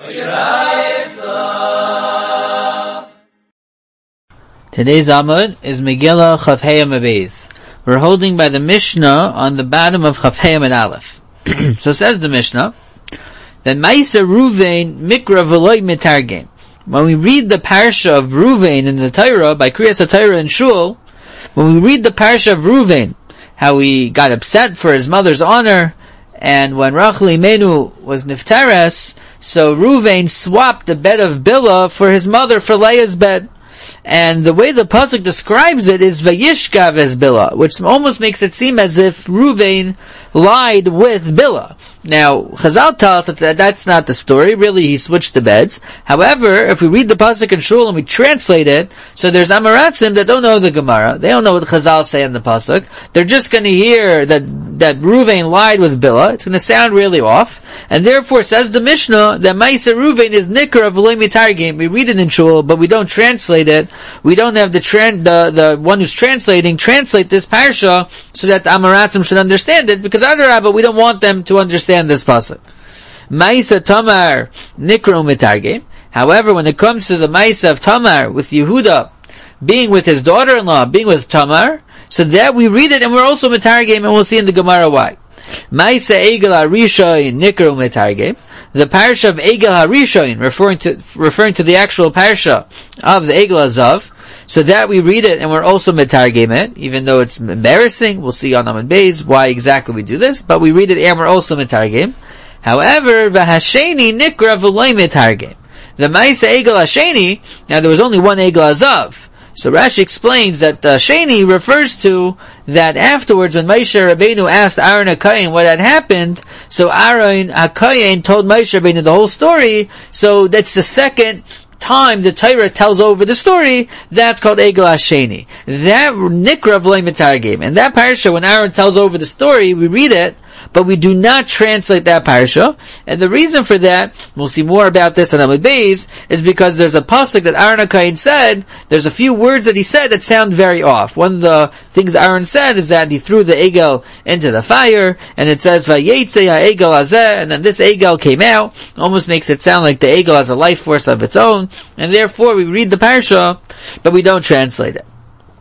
Today's Amud is Megillah Chaf Hei Amud Beis. We're holding by the Mishnah on the bottom of Chaf Hei Amud Aleph. So says the Mishnah that Ma'aser Ruvain Mikra V'loi Mitargem. When we read the parsha of Ruvain in the Torah by Kriyas HaTorah and Shul, when we read the parsha of Ruvain, how he got upset for his mother's honor, and when Rachel Imenu was Niftares, so Ruvain swapped the bed of Bilhah for his mother for Leah's bed. And the way the pasuk describes it is Vayishkav es Bilhah, which almost makes it seem as if Ruvain lied with Bilhah. Now, Chazal tells us that that's not the story. Really, he switched the beds. However, if we read the pasuk in Shul and we translate it, so there's Amaratzim that don't know the Gemara. They don't know what Chazal say in the pasuk. They're just going to hear that Ruvain lied with Bilhah. It's going to sound really off. And therefore, says the Mishnah, that Ma'aser Ruvain is Nikra V'loi Mitargem. We read it in Shul, but we don't translate it. We don't have the one who's translating translate this parsha so that the Amaratzim should understand it, because Adarabah, we don't want them to understand this pasuk. Ma'isa Tamar Nikra Mitargem. However, when it comes to the Ma'isa of Tamar with Yehuda being with his daughter-in-law, being with Tamar, so that we read it and we're also Mitargem, and we'll see in the Gemara why. Ma'isa Egel HaRishoyin Nikra Mitargem. The parsha of Egel HaRishoyin, referring to the actual parsha of the Egel HaZav, so that we read it and we're also Mitargem it, even though it's embarrassing. We'll see on Amud Beis why exactly we do this, but we read it and we're also Mitargem. However, V'hasheni Nikra V'loi Mitargem. The Ma'isa Egel HaSheni, now there was only one Egel HaZav. So Rashi explains that the Sheni refers to that afterwards when Moshe Rabbeinu asked Aaron HaKohen what had happened, so Aaron HaKohen told Moshe Rabbeinu the whole story, so that's the second time the Torah tells over the story. That's called Egel HaSheni. That Nikra V'loi Mitargem. And that parsha, when Aaron tells over the story, we read it, but we do not translate that parsha. And the reason for that, we'll see more about this on Amud Beis, is because there's a pasuk that Aaron HaKohen said, there's a few words that he said that sound very off. One of the things Aaron said is that he threw the egel into the fire, and it says, Vayetze ha'egel hazeh, and then this egel came out. Almost makes it sound like the egel has a life force of its own, and therefore we read the parsha, but we don't translate it.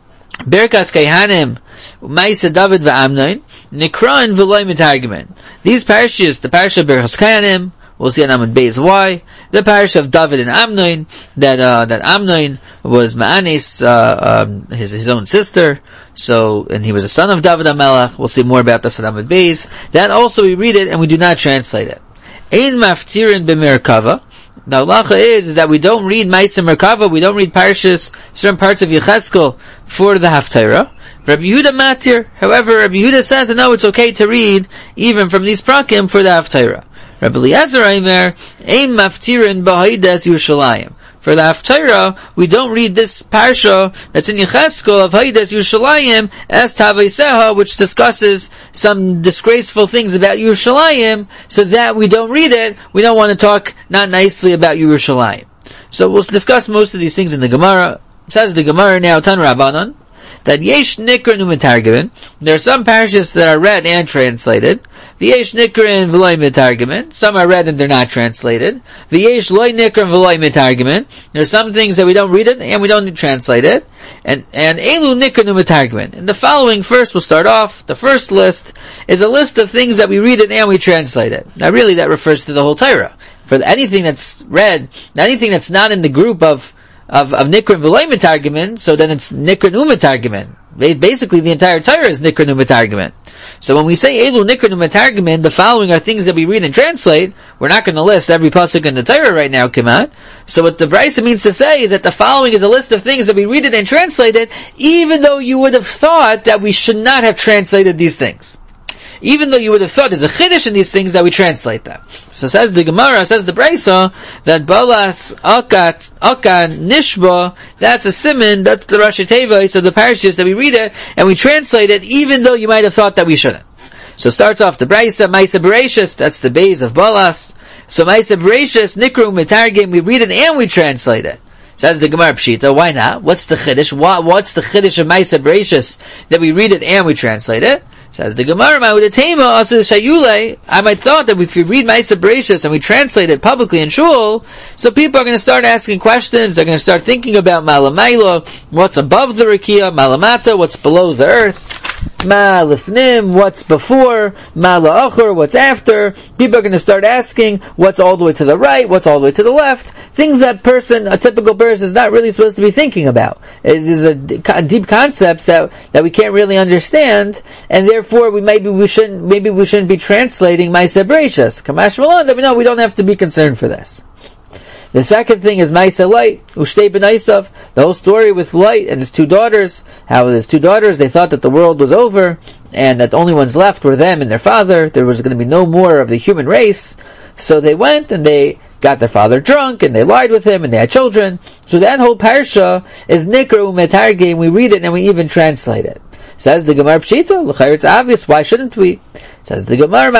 Birkas Kaihanim, Ma'aser David v'Amnon, Nikran V'loi Mitargemen. These parashas, the parasha of Birkas Kaihanim, we'll see on Amud Beis why. The parasha of David and Amnon, that Amnon was Ma'anis, his own sister, so, and he was a son of David HaMelech. We'll see more about this on Amud Beis. That also we read it and we do not translate it. Ein Maftirin B'Merkava. The halacha is that we don't read Ma'aser Merkava, we don't read parashas, certain parts of Yecheskel for the Haftarah. Rabbi Yehuda Matir, however, Rabbi Yehuda says that no, it's okay to read even from these prakim for the Haftarah. Rabbi Eliezer Aimer, Ein Maftirin B'Haidas Yerushalayim. For the Haftarah, we don't read this parsha that's in Yecheskel of Haidas Yerushalayim as Tavaiseha, which discusses some disgraceful things about Yerushalayim, so that we don't read it. We don't want to talk not nicely about Yerushalayim. So we'll discuss most of these things in the Gemara. It says the Gemara now, Tan Rabbanon, that Yesh Nikra Mitargemen. There are some parashas that are read and translated. V'yesh Nikra V'loi Mitargemen. Some are read and they're not translated. V'yesh Loi Nikra V'loi Mitargemen. There are some things that we don't read it and we don't translate it. And Elu Nikra Mitargemen. In the following, first we'll start off. The first list is a list of things that we read it and we translate it. Now really that refers to the whole Torah. For anything that's read, anything that's not in the group of Nikran V'loi Mitargemen, so then it's Nikran U'Mitargemen. Basically, the entire Torah is Nikran U'Mitargemen. So when we say Elu Nikran U'Mitargemen, the following are things that we read and translate. We're not going to list every pasuk in the Torah right now, Kimat. So what the Brisa means to say is that the following is a list of things that we read it and translate it, even though you would have thought that we should not have translated these things. Even though you would have thought there's a chiddush in these things that we translate them. So says the Gemara, says the Brisa, that Balas Akan Nishba, that's a siman, that's the Rashi Teva, so the parashas that we read it, and we translate it, even though you might have thought that we shouldn't. So starts off the Brisa, Ma'aser Bereshis, that's the base of Balas. So Ma'aser Bereshis, Nikru Mitargem, we read it and we translate it. Says the Gemara Pshita, why not? What's the chiddush? What's the chiddush of Ma'aser Bereshis that we read it and we translate it? Says the Gemara, I might thought that if you read Ma'aseh Bereshis and we translate it publicly in shul, so people are going to start asking questions, they're going to start thinking about Malamayla, what's above the Rakia, Malamata, what's below the earth, Ma Lifnim, what's before, Ma La'achor, what's after. People are going to start asking what's all the way to the right, what's all the way to the left, things that a typical person is not really supposed to be thinking about. These are deep concepts that we can't really understand, and therefore maybe we shouldn't be translating Ma'aseh Bereshis. Kamash Malon, that we know we don't have to be concerned for this. The second thing is Ma'aseh Light, Ushtei B'naisav, the whole story with Light and his two daughters, how his two daughters, they thought that the world was over, and that the only ones left were them and their father, there was going to be no more of the human race, so they went and they got their father drunk, and they lied with him, and they had children. So that whole parsha is Nikra Umetargim, we read it and we even translate it. Says the Gemara Pshita, l'chayr it's obvious, why shouldn't we? Says the Gemara,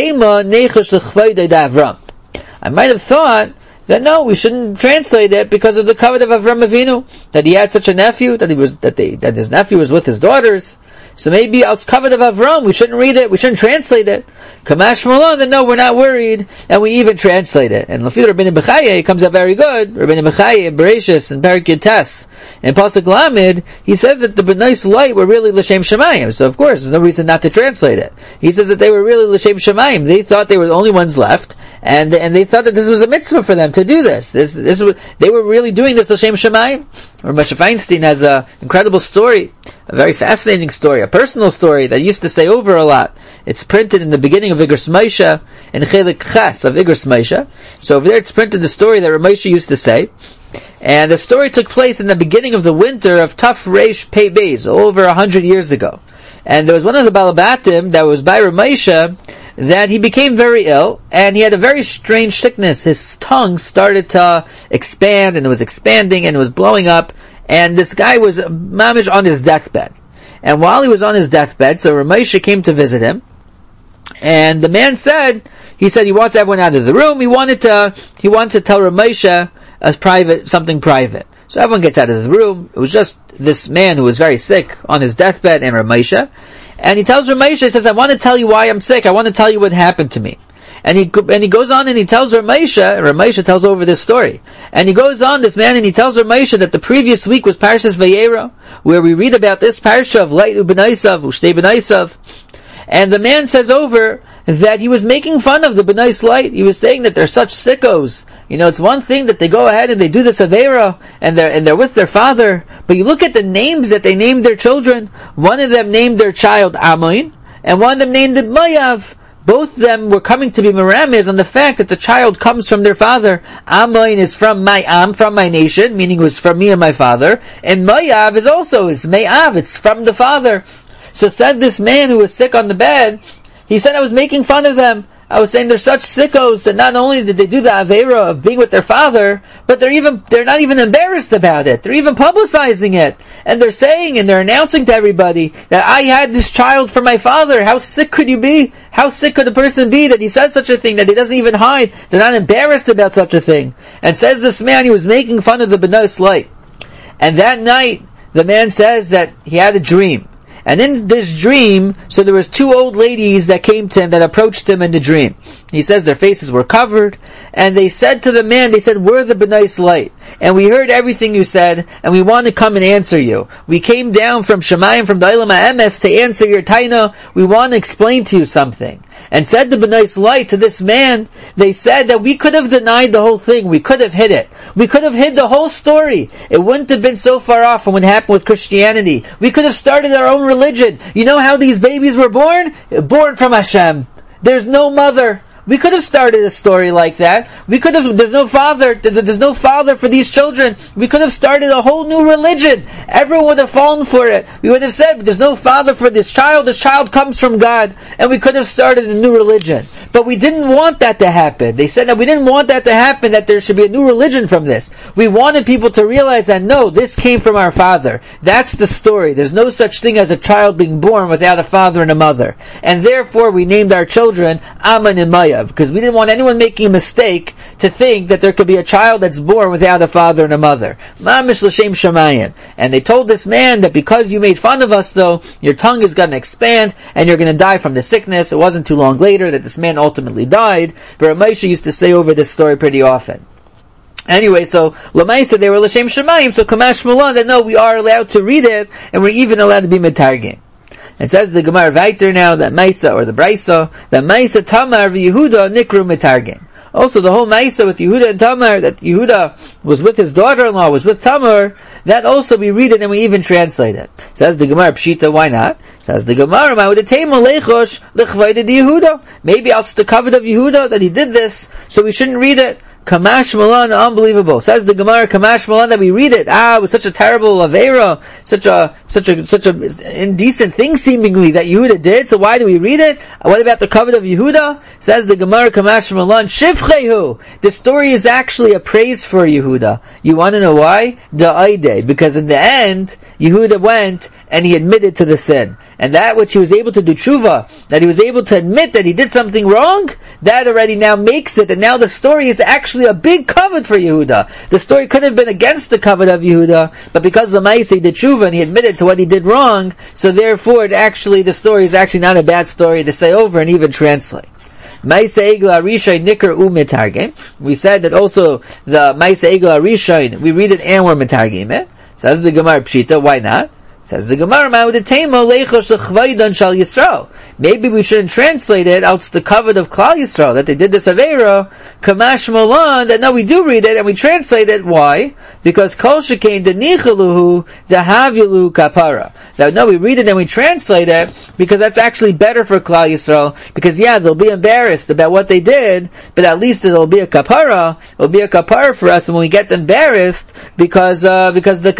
I might have thought that no, we shouldn't translate it because of the covet of Avram Avinu, that he had such a nephew, that his nephew was with his daughters. So maybe it's covet of Avram, we shouldn't read it, we shouldn't translate it. Kamash Malon, then no, we're not worried, and we even translate it. And Lafid Rabbeinu Bechaya comes out very good. Rabbeinu Bechaya in Bereshis and Perik Yates and Pasuk Lamed, he says that the B'nais Light were really L'Shem Shemayim. So of course, there's no reason not to translate it. He says that they were really L'Shem Shemayim. They thought they were the only ones left, and they thought that this was a mitzvah for them to do this. They were really doing this L'Shem Shemayim. Or Moshe Feinstein has an incredible story, a very fascinating story, a personal story that he used to say over a lot. It's printed in the beginning of Igros Moshe, in Chelik Ches of Igros Moshe. So over there it's printed the story that Ramosha used to say. And the story took place in the beginning of the winter of Taf Reish Pei Beis, over 100 years ago. And there was one of the Balabatim that was by Ramosha that he became very ill, and he had a very strange sickness. His tongue started to expand, and it was expanding, and it was blowing up, and this guy was mamish on his deathbed. And while he was on his deathbed, so Ramosha came to visit him, and the man said he wants everyone out of the room. He wanted to tell Ramosha something private. So everyone gets out of the room. It was just this man who was very sick on his deathbed and Ramosha. And he tells Ramosha, he says, I want to tell you why I'm sick. I want to tell you what happened to me. And he goes on and he tells Ramosha, and Ramosha tells over this story. And he goes on, this man, and he tells Ramosha that the previous week was Parshas Vayera, where we read about this parsha of Light U'B'naisav, Ushtei B'naisav. And the man says over that he was making fun of the B'nais Light. He was saying that they're such sickos. You know, it's one thing that they go ahead and they do this Avera, and they're with their father, but you look at the names that they named their children. One of them named their child Amoin, and one of them named it Mayav. Both of them were coming to be Meramis on the fact that the child comes from their father. Amoin is from my nation, meaning it was from me and my father, and Mayav is Mayav, it's from the father. So said this man who was sick on the bed, he said, I was making fun of them. I was saying they're such sickos that not only did they do the Avera of being with their father, but they're not even embarrassed about it. They're even publicizing it. And they're saying and they're announcing to everybody that I had this child from my father. How sick could you be? How sick could a person be that he says such a thing, that he doesn't even hide? They're not embarrassed about such a thing. And says this man, he was making fun of the B'nais Light. And that night, the man says that he had a dream. And in this dream, so there was two old ladies that came to him, that approached him in the dream. He says their faces were covered, and they said to the man, we're the B'nais Light, and we heard everything you said, and we want to come and answer you. We came down from Shemayim, from the Olam HaEmes, to answer your taina. We want to explain to you something. And said the B'nais Light to this man, they said that we could have denied the whole thing, we could have hid it. We could have hid the whole story. It wouldn't have been so far off from what happened with Christianity. We could have started our own religion. You know how these babies were born? Born from Hashem. There's no mother. We could have started a story like that. There's no father for these children. We could have started a whole new religion. Everyone would have fallen for it. We would have said, there's no father for this child comes from God, and we could have started a new religion. But we didn't want that to happen. They said that we didn't want that to happen, that there should be a new religion from this. We wanted people to realize that no, this came from our father. That's the story. There's no such thing as a child being born without a father and a mother. And therefore we named our children Aman and Maya. Chayav, because we didn't want anyone making a mistake to think that there could be a child that's born without a father and a mother. Mamish l'shem shamayim. And they told this man that because you made fun of us, though, your tongue is going to expand and you're going to die from the sickness. It wasn't too long later that this man ultimately died. But Ramesha used to say over this story pretty often. Anyway, so Lamaisa, they were l'shem shamayim, so Kamash Mulan, that no, we are allowed to read it, and we're even allowed to be metargim. It says the Gemara Vayter now that Maisa or the Braisa that Maisa Tamar v'Yehuda nikru metargim. Also, the whole Maisa with Yehuda and Tamar, that Yehuda was with his daughter-in-law, was with Tamar, that also we read it and we even translate it. Says the Gemara Pshita, why not? Says the Gemara, maybe it's the covet of Yehuda that he did this, so we shouldn't read it. Kamash Malan, unbelievable. Says the Gemara, Kamash Malan, that we read it. It was such a terrible avera, such a indecent thing seemingly that Yehuda did. So why do we read it? What about the covet of Yehuda? Says the Gemara, Kamash Malan, Shivchehu. The story is actually a praise for Yehuda. You want to know why? Da'ide, because in the end, Yehuda went and he admitted to the sin. And that which he was able to do tshuva, that he was able to admit that he did something wrong, that already now makes it, and now the story is actually a big covet for Yehuda. The story could have been against the covet of Yehuda, but because the Maaseh did tshuva and he admitted to what he did wrong, so therefore the story is actually not a bad story to say over and even translate. Maaseh Egla Rishon Nikr U'Metargim. We said that also the Maaseh Egla Rishon, we read it and we're Metargim it. Says the Gemara Pshita, why not? Says the Gemara, maybe we shouldn't translate it out the covet of Klal Yisrael, that they did this Aveira, Kamash Molan, that no, we do read it and we translate it. Why? Because Kol Shekain Denichaluhu Dahavilu Kapara. That no, we read it and we translate it because that's actually better for Klal Yisrael, because they'll be embarrassed about what they did, but at least it'll be a kapara. It'll be a kapara for us when we get embarrassed, because the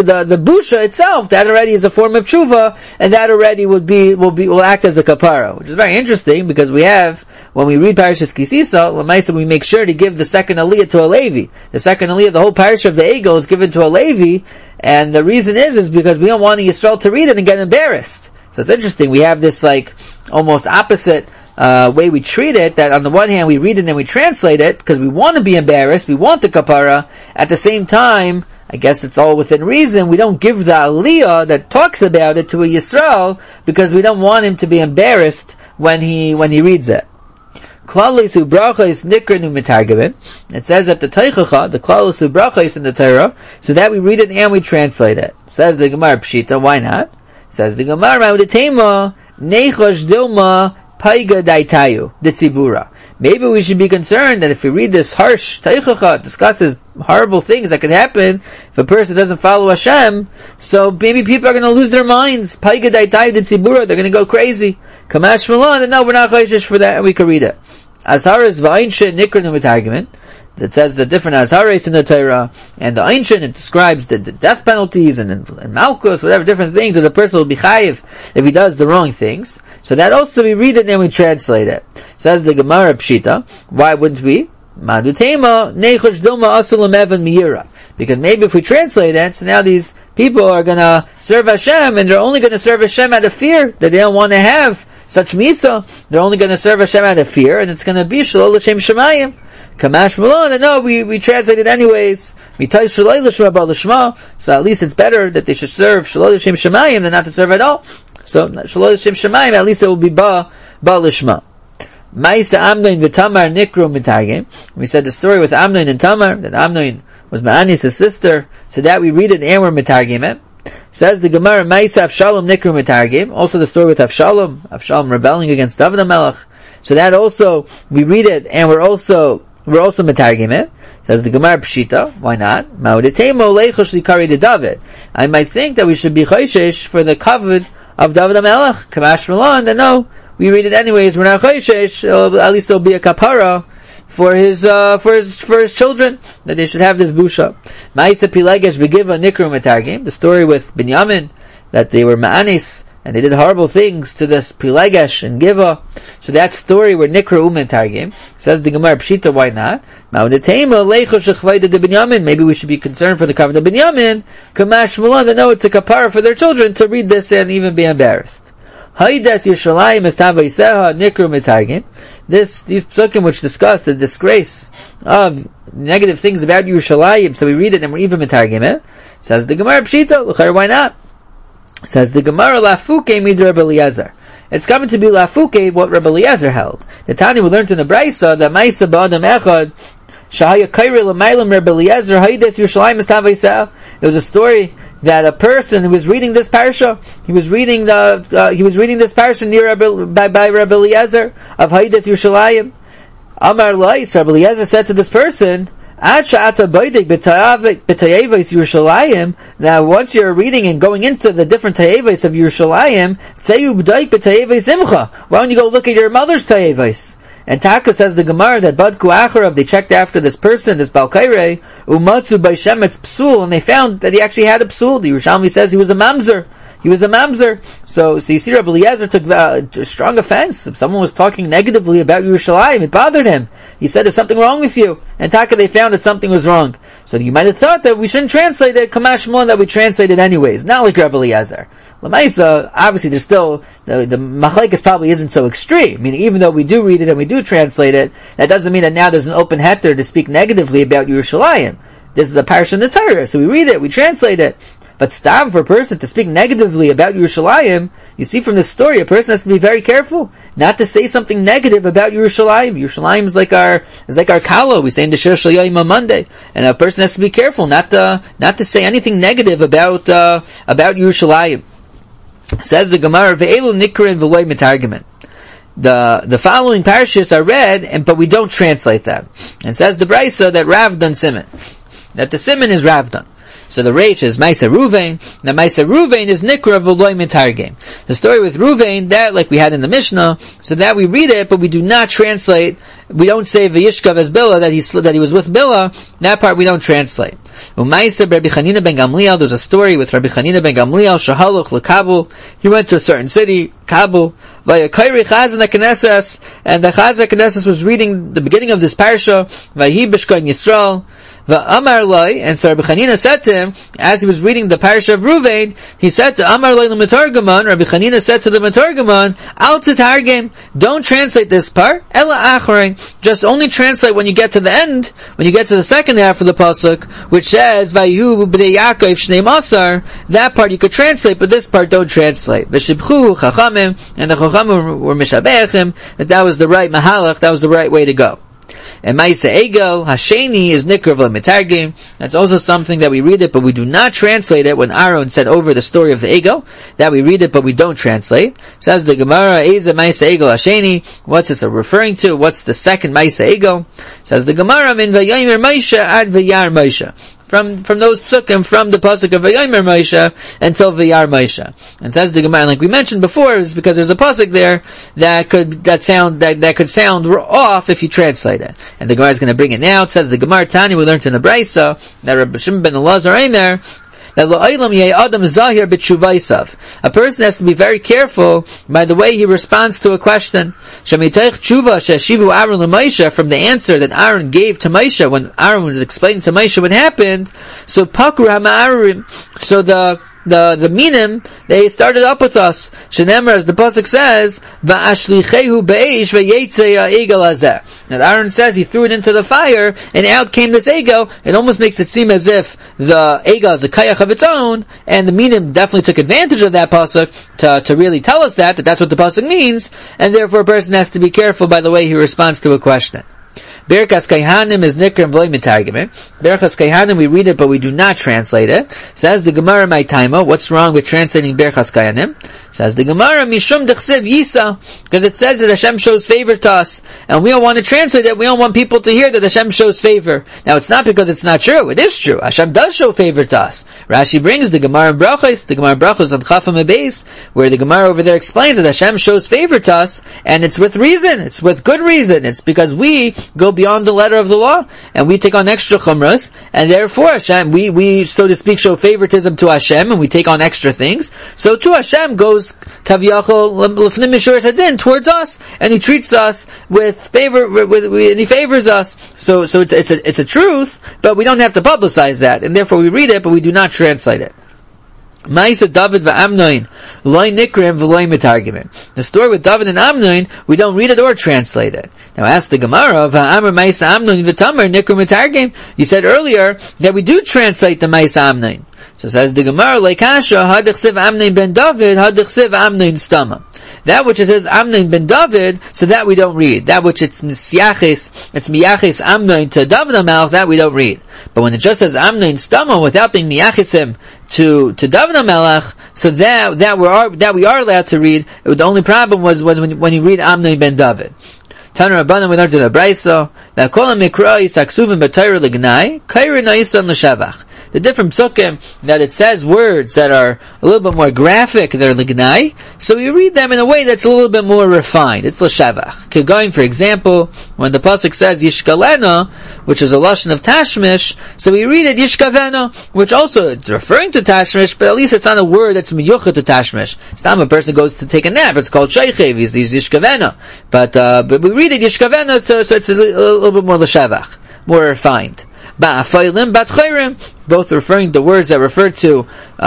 busha itself, that already is a form of tshuva, and that already will act as a kapara, which is very interesting, because when we read Parashas Kisisa, Lamaisa, we make sure to give the second aliyah to a Levi. The second aliyah, the whole parasha of the Egel, is given to a Levi, and the reason is because we don't want a Yisrael to read it and get embarrassed. So it's interesting, we have this almost opposite way we treat it, that on the one hand we read it and we translate it, because we want to be embarrassed, we want the kapara. At the same time, I guess it's all within reason, we don't give the aliyah that talks about it to a Yisrael, because we don't want him to be embarrassed when he reads it. Klalis u'brachos nikrenu metargim. It says that the Teichacha, the klalis u'brachos in the Torah, so that we read it and we translate it. Says the Gemara Pshita, why not? Says the Gemara, Ma'udetema nechosh dilma paiga daitayu ditzibura. Maybe we should be concerned that if we read this harsh Teichacha, discusses horrible things that could happen if a person doesn't follow Hashem, so maybe people are going to lose their minds. Paiga daitayu ditzibura, they're going to go crazy. Kamash Malan, no, we're not chayshish for that, and we can read it. Azharas v'ainshin nikrenu metargimin. That says the different azharas in the Torah, and the ainshin, it describes the death penalties and malchus, whatever different things that the person will be chayiv if he does the wrong things. So that also we read it and we translate it. Says the Gemara Pshita, why wouldn't we? Madutema nechosh dilma asulam evan miyira. Because maybe if we translate it, so now these people are going to serve Hashem, and they're only going to serve Hashem out of fear, that they don't want to have such misa. They're only going to serve Hashem out of fear, and it's going to be shalol l'shem shemayim. Kamash Malon, and no, we translate it anyways. So at least it's better that they should serve shalol l'shem shemayim than not to serve at all. So shalol l'shem shemayim, at least it will be ba l'shma. Ma'isa Amnon v'Tamar nikru mitargim. We said the story with Amnon and Tamar, that Amnon was Ma'anis, his sister, so that we read it and we're mitargim it. Says the Gemara, Ma'isa Avshalom nikru mitargim. Also the story with Avshalom rebelling against David HaMelech. So that also, we read it and we're also mitargim it. Says the Gemara Pshita, why not? Ma'udetemo leichosh likari de David. I might think that we should be chayshish for the kavod of David HaMelech, Kamash Malan, and no, we read it anyways, we're not chayshish, at least there'll be a kapara for his children, that they should have this busha. Ma'isa Pilegesh v'giva nikru metargim, the story with Binyamin, that they were ma'anis, and they did horrible things to this Pilegesh and Giva. So that story where nikru metargim, says the Gemara Pshita, why not? Maybe we should be concerned for the cover of Binyamin, Kamash Mulan, that no, it's a kapara for their children to read this and even be embarrassed. Haidas Yishalayim Estava Yiseha Nikru Metargim. these psukim which discuss the disgrace of negative things about Yerushalayim, so we read it and we're even metargim it. Says the Gemara Pshita, why not? Says the Gemara Lafuke Midra Rabbi Eliezer. It's coming to be Lafuke what Rabbi Eliezer held. The Tani we learned in the Brisa that Maisa Ba'adam Echad Shahaya Kairi L'Mailam Rabbi Eliezer Haides Yerushalayim Estavayisah. There was a story that a person who was reading this parsha, he was reading this parsha near by Rabbi Eliezer of Haides Yerushalayim. Amar Lais, Rabbi Eliezer said to this person, now once you're reading and going into the different tayeves of Yerushalayim, why don't you go look at your mother's tayeves? And Taka says the Gemara that Badku Acharav, they checked after this person, this Balkaire, Umatsu by Shemetz Psul, and they found that he actually had a Psul. The Yerushalmi says he was a Mamzer. So you see Rabbi Eliezer took strong offense. If someone was talking negatively about Yerushalayim, it bothered him. He said there's something wrong with you. And Taka, they found that something was wrong. So you might have thought that we shouldn't translate it, Kamash Mon, that we translate it anyways. Not like Rabbi Eliezer. Lamaisa, obviously there's still, the machlekes probably isn't so extreme. Meaning even though we do read it and we do translate it, that doesn't mean that now there's an open heter to speak negatively about Yerushalayim. This is a parsha in the Torah, so we read it, we translate it. But stam for a person to speak negatively about Yerushalayim, you see from this story, a person has to be very careful not to say something negative about Yerushalayim. Yerushalayim is like our kala. We say in the Shir Shal Yom on Monday, and a person has to be careful not to say anything negative about Yerushalayim. Says the Gemara, ve'elu nikrin v'loy metargemen. The following parashas are read, but we don't translate them. And says the Brisa that Rav done Siman, that the Siman is Rav done. So the Reish is Maisa Ruvain. Now Maisa Ruvain is Nikra V'loy Mitargem. The story with Ruvain, that like we had in the Mishnah, so that we read it, but we do not translate. We don't say V'yishkav as Bila, that he was with Bila. That part we don't translate. Umaisa Rabbi Chanina ben Gamliel, there's a story with Rabbi Chanina ben Gamliel, Shahaluch LeKabul. He went to a certain city, Kabul. Vayakairi Chazan HaKnesses, and the Chazan HaKnesses was reading the beginning of this parsha, Vayhi B'shkoin Yisrael. Amar Loi, and so Rabbi Chanina said to him, as he was reading the parasha of Ruvain, he said to Amar Loi l'Metargaman, Rabbi Chanina said to the Metargaman, Al Titargem, don't translate this part, Ela Acharein, just only translate when you get to the end, when you get to the second half of the pasuk, which says, Vayu b'nei Yaakov shnei masar, that part you could translate, but this part don't translate. V'shibchu Chachamim, and the Chachamim were mishabechim, that was the right mahalach, that was the right way to go. And Maisa Egel, Hasheni is Nikra V'Mitargim. That's also something that we read it, but we do not translate it. When Aaron said over the story of the Egel, that we read it, but we don't translate. Says the Gemara, Eza Maisa Egel Hasheni. What's this referring to? What's the second Maisa Egel? Says the Gemara, Min Vayomer Moshe ad Vayar Moshe. From those psukim, from the pasuk of Vayomer Moshe until Vayar Moshe. And says the Gemara, like we mentioned before, is because there's a pasuk there that could sound off if you translate it. And the Gemara is going to bring it now. It says the Gemara Tani, we learned in the Brisa that Rabbi Shimon ben Elazar Eimer, that a person has to be very careful by the way he responds to a question. From the answer that Aaron gave to Moshe when Aaron was explaining to Moshe what happened, so the minim, they started up with us. Shenemar, as the pasuk says, va'ashlichehu be'esh v'yetzei ha'egel hazeh. And Aaron says he threw it into the fire, and out came this egel. It almost makes it seem as if the egel is a kayach of its own, and the minim definitely took advantage of that pasuk to really tell us that that's what the pasuk means, and therefore a person has to be careful by the way he responds to a question. Berachas Kaihanim is Nikra V'loy Mitargem. Berachas Kaihanim, we read it, but we do not translate it. Says the Gemara My Taima, what's wrong with translating Berachas Kaihanim? Says the Gemara, Mishum Dechsev Yisa, because it says that Hashem shows favor to us, and we don't want to translate it. We don't want people to hear that Hashem shows favor. Now, it's not because it's not true. It is true. Hashem does show favor to us. Rashi brings the Gemara in Brachos, on Chafam Abeis, where the Gemara over there explains that Hashem shows favor to us, and it's with reason. It's with good reason. It's because we go beyond the letter of the law, and we take on extra chumras, and therefore Hashem, we so to speak, show favoritism to Hashem, and we take on extra things. So to Hashem goes kaviyachol l'fnim mishuras hadin towards us, and He treats us with favor, and He favors us. So it's a truth, but we don't have to publicize that, and therefore we read it, but we do not translate it. Ma'isa David v'Amnon loy nikrim v'loy metargimin. The story with David and Amnon, we don't read it or translate it. Now ask the Gemara, v'Amar Ma'isa Amnon v'Tamar nikrim metargim. You said earlier that we do translate the Ma'isa Amnon. So says the Gemara, Leikasha hadichsiv Amnon ben David, hadichsiv Amnon stama. That which it says Amnon ben David, so that we don't read. That which it's miyaches Amnon to David HaMelech, that we don't read. But when it just says Amnon stama without being miyachesim to David HaMelech, so that we are allowed to read. The only problem was when you read Amnon ben David. Tana Rabbanan, we learned in the Brayso that kol mikrais aksuvim b'Torah l'gnai kaira na'isan l'shavach. The different psukim that it says words that are a little bit more graphic, they're lignai, so we read them in a way that's a little bit more refined. It's l'shavach. Going, for example, when the pasuk says yishkalena, which is a lashon of tashmish, so we read it yishkavena, which also it's referring to tashmish, but at least it's not a word that's miyuchet to tashmish. It's not when a person goes to take a nap, it's called sheichev, he's yishkavena. But we read it yishkavena, so it's a little bit more l'shavach, more refined. Ba'afaylim, batchayrim, both referring to words that refer to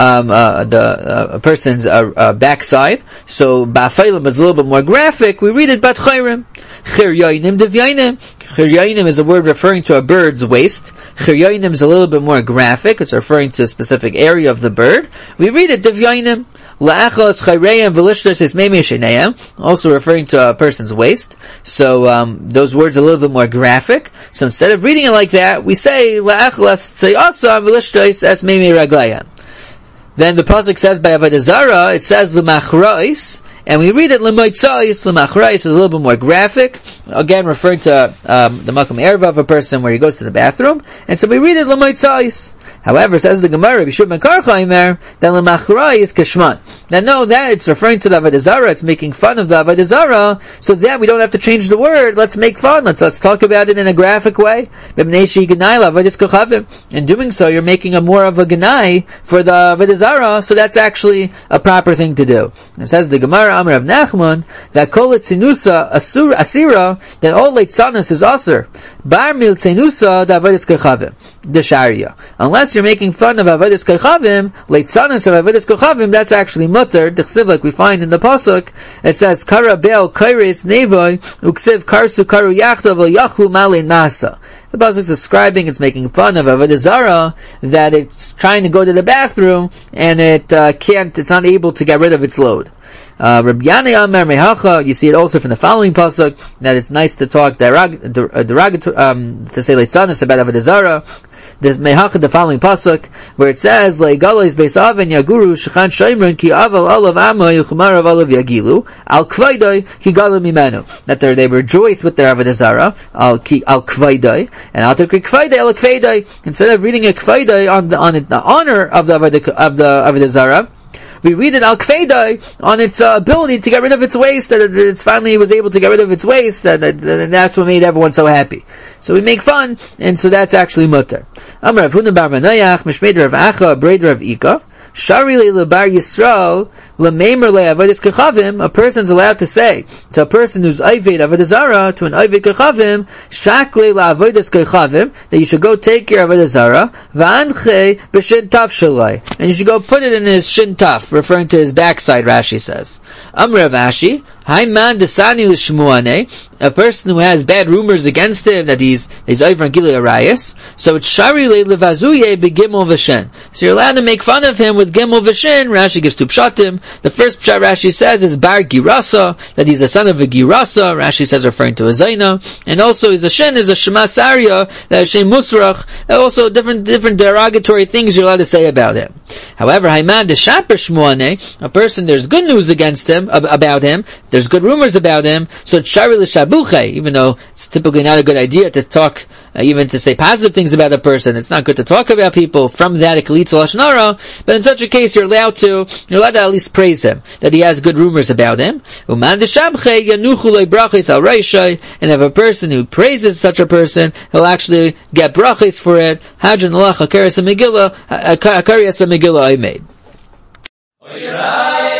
a person's backside. So ba'afaylim is a little bit more graphic. We read it batchayrim. Chiryoinim devyoinim. Chiryoinim is a word referring to a bird's waist. Chiryoinim is a little bit more graphic. It's referring to a specific area of the bird. We read it devyoinim. La'achos chayreyim v'lishtos is meimei sheneyim, also referring to a person's waist. So those words are a little bit more graphic. So instead of reading it like that, we say la'achos tzayasam v'lishtos es meimei raglayim. Then the pasuk says by Avodah Zarah, it says l'machrois, and we read it l'moitzais. L'machrois is a little bit more graphic, again referring to the makom erva of a person where he goes to the bathroom, and so we read it l'moitzais. However, says the Gemara, Bishub ben Karchaimer, that l'machra is kashman. Now, no, that it's referring to the Avodah Zarah, it's making fun of the Avodah Zarah, so that we don't have to change the word, let's make fun, let's talk about it in a graphic way. In doing so, you're making more of a genai for the Avodah Zarah, so that's actually a proper thing to do. It says the Gemara, Amar of Nachman, that kol etzinusa asira, that all leitzanas is asur. Bar mil tzinusa da avodas kechavim, the sharia. Unless you're making fun of avodas kechavim, leitzanas of avodas kechavim, that's actually mutter. D'chsiv, like we find in the pasuk, it says kara be'al kairis nevoy uksiv karsu karu yachtav yachlu malin nasa. The pasuk is describing, it's making fun of avodah zarah, that it's trying to go to the bathroom and it's not able to get rid of its load. Rabbi Yanai Amar Mehacha, you see it also from the following pasuk, that it's nice to talk derogatory, to say leitzanos about avodah zarah. There's Mehacha, the following pasuk, where it says, Le'igalois beis aven yaguru shechan shoymrin ki aval olav amma yuchmar olav yagilu al kvaydoi ki galu mimenu. That they rejoice with their avodah zarah al kvaydoi, and al tekri kvaydoi al kvaydoi. Instead of reading a kvaydoi on the honor of the avodah zarah, we read it al kveidai on its ability to get rid of its waste, that it's finally was able to get rid of its waste, and that's what made everyone so happy. So we make fun, and so that's actually mutter. Amar Rav Huna bar Manayach, Mishmei Rav Acha, Breder Rav Ika, Shari le'bar Yisrael, le'meimer le'avodas kechavim, a person's allowed to say to a person who's ayved avodah zarah, to an ayved kechavim, shakle le'avodas kechavim, that you should go take care of avodah zarah, v'anche b'shin taf shalai, and you should go put it in his shin taf, referring to his backside, Rashi says. Amr Rashi, Hayman desani l'shmuane, a person who has bad rumors against him, that he's over Gilui Arayis, so it's shari levazuye begimel v'shin. So you're allowed to make fun of him with gimel v'shin. Rashi gives two pshatim. The first pshat Rashi says is bar girasa, that he's a son of a girasa. Rashi says referring to a zaina, and also his a shin is a shemas arya, that is shem musrach. Also different derogatory things you're allowed to say about him. However, Hayman deshaper shmuane, a person there's good news against him, about him, there's good rumors about him, so it's shari l'shabuche, even though it's typically not a good idea to talk, even to say positive things about a person. It's not good to talk about people. From that, it can lead to lashon hara. But in such a case, you're allowed to at least praise him, that he has good rumors about him. And if a person who praises such a person, he'll actually get brachos for it. Hadran alach akaris Megillah I made.